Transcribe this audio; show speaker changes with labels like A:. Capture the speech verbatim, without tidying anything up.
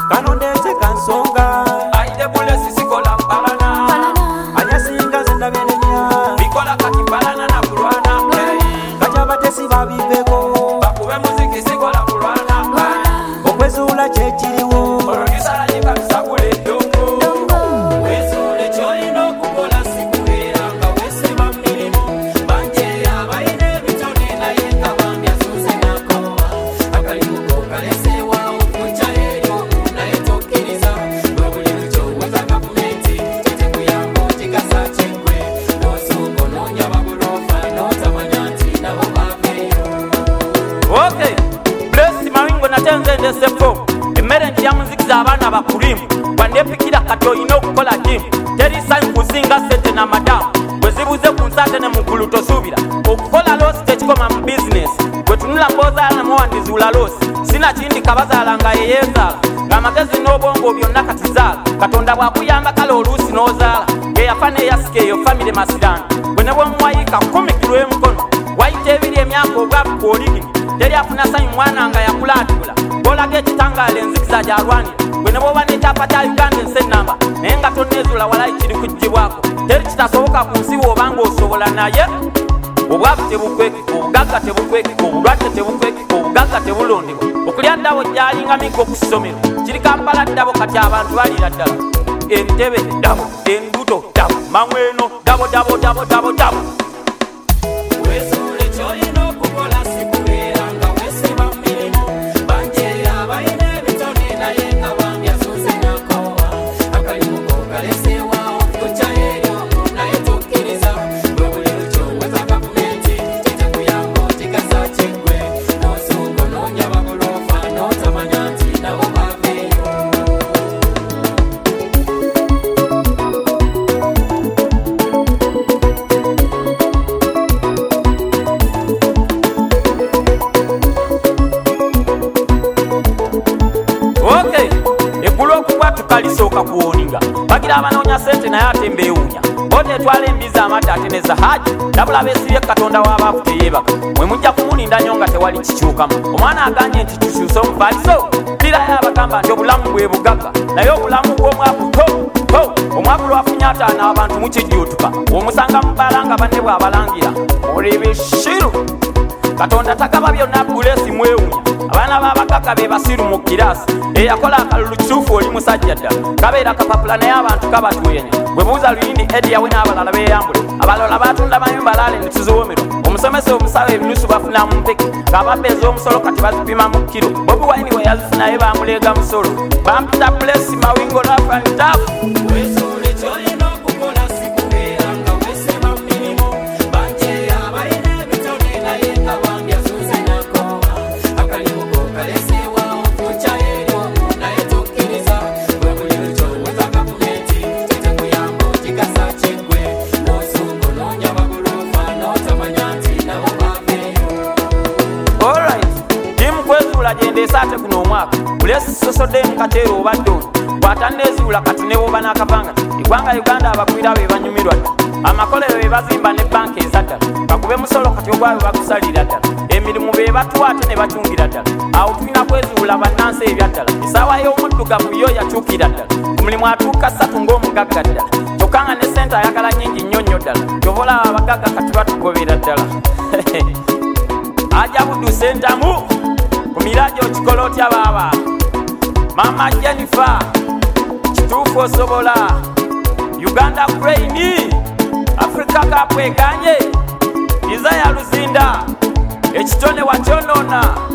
A: kanondete kansonga
B: aide bulesi sikola mpalana
A: anyasinga zendabyenenya
B: bikola kakipalana na kulwana
A: kajabatesi babiveko
B: bakube muziki sikola kulwana
A: okwezula kyekiriwo
B: oludisala nyikabisakula eddongo wezule kyolina okukola sikubeera nga wesiba mirimu banje abalina ebitone naye nga bambi asuze nakowa akalimuko kalesewawo kuca eryo naye tokkiriza lwe buli lukyoweza gavumenti tetekuyamba otigasa kyengwe n'osonga onoonya babulofa n'otamanya nti nabo baveeyo. Okay, Bless Mawingo natenze ndesefo emmere nti yamuzikiza abaana bakulimu wandepikira kati olina okukola jimu terisanyu kuzinga sente na madamu bwe zibuze ku nsate ne mugulu tosuubira okukola loosi tekikoma mu bizinesi bwe tunula mboozaala namuwandizuula loosi sina kindi kabazaala nga yeyeezaala ng'amagezi n'obwongo byonna katizaala katonda bw'akuyamba kale oluusi n'ozaala geyafa neeyasika eyo famire masirani bwe ne bwemuwayiika kumi kilo emukono wayita ebiri emyaka obwabuka oligini teri afuna sanyu mwana nga yakulaatula bolaga ekitangaala enzikiza gyalwanira bwe ne bwoba n'ekyapa kya uganda ensenamba naye nga tonneezuula walayi kiri kuggyibwako teri kitasoboka ku nsi bw'obanga osobola naye obwavu tebukwekika obugagga tebukwekika obulwadde tebukwekika obugagga tebulondebwa okulya ddabo gyalinga miggo ku ssomero kiri kampala ddabo kati abantu balira ddala entebe ddabo enduto ddabo mangweno ddabo ddabo ddabo ddabo ddabo wezuule kyolina okukola sikubeera nga wesiba mirimu banje abalina ebitone naye nga bambi asuze nakowa akalimuko kalesewawo kuca eryo naye tokkiriza lwe buli lukyoweza gavumenti tetekuyamba otigasa kyengwe n'osonga onoonya babulofa n'otamanya nti nabo baveeyo. Okay, eggulu okugwa tukalisooka kuwoninga bagira abanoonya sente naye ate mbeewuunya bote etwala embizi amadde ate ne zahaji ndabula beesibye katonda w'abaavu teyeebaka mwe mujja kumulinda nnyo nga tewali kikyukamu omwana aganye nti tukyuse omufaliso ddirayo abagamba nti obulamu bwe bugagga naye obulamu bw'omwavu to to omwavu lwafunye ataano abantu mukijjuutuka omusanga mubbala nga banne bw'abalangira oli bishiru katonda takaba byonna bulesi mwewunya abaana b'abagagga be basiru mu kiraasi eyakola akalulu kituufu oli musajja ddala kabeera kapapula naye abantu kabatuyenya bwe buuza luyindi ediyawe n'abalala beeyambule abalala batunda mayumba laale ne tuziwomerwa omusomesa omusawo ebinusu bafuna mu mpeke ng'ababba ez'omusolo kati bazipima mu kiro bobi wayini we yazifuna bamuleega musolo bampita Bless Mawingo lafantaafu wezuule kyolina okukola sikubeera nga wesiba mirimu banje abalina ebitone naye nga bambi asuze nakowa akalimuko kalesewawo kuca eryo naye tokkiriza lwe buli lukyoweza gavumenti tetekuyamba otigasa kyengwe n'osonga onoonya babulofa n'otamanya nti nabo baveeyo. Alright, jimu kwezuula gyendeesa ate kuno omwaka bulesi sosodde mukateera obadde ono bwatanneezuula kati ne bwoba n'akavanga eggwanga Uganda abagwira be banyumirwa ddala amakolero be bazimba ne banka ezaddala bakube musolo kati ogwabe bagusalira ddala emirimu be batuwa ate ne batungira ddala awo tulina kwezuula bannansi ebyaddala essaawa y'omuddugavu yo yakyukira ddala ku mulimu atuuka ssatu ng'omugagga ddala kyokka nga ne sente ayagala nnyingi nnyo nnyo ddala kyova olaba abagagga kati batugobera ddala ajabudu sentamu ku miraajo okikola otya baaba mama Jennifer kituufu osobola Uganda Crane Africa Cup eganye Isaiah Luzinda ekitone wakyonoona